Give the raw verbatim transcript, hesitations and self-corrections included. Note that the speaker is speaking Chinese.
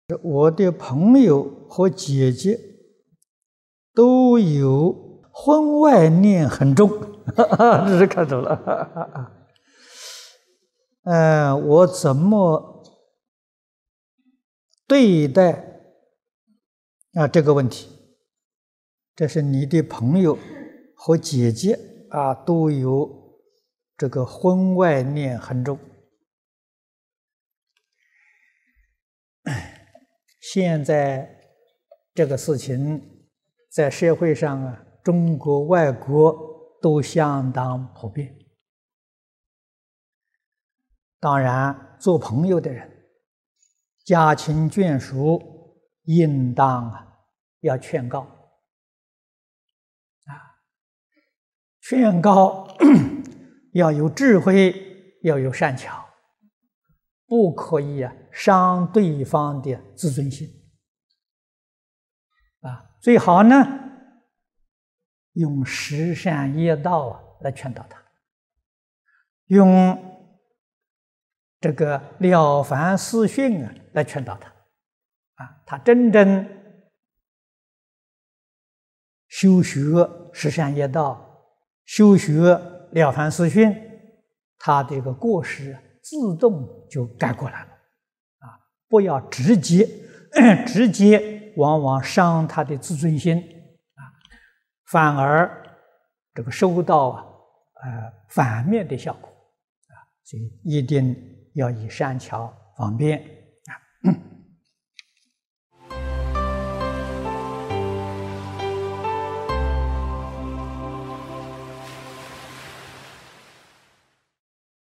我的朋友和姐姐都有婚外恋很重，这是看懂了。呃，我怎么对待啊这个问题？这是你的朋友和姐姐啊都有这个婚外恋很重。现在这个事情在社会上啊，中国、外国都相当普遍。当然，做朋友的人，家亲眷属应当啊要劝告啊，劝告要有智慧，要有善巧。不可以啊伤对方的自尊心啊！最好呢，用十善业道啊来劝导他，用这个了凡四训啊来劝导他啊，他真正修学十善业道，修学了凡四训，他这个过失自动就改过来了，啊！不要直接，直接往往伤他的自尊心，啊，反而这个收到啊，呃，反面的效果，啊！所以一定要以善巧方便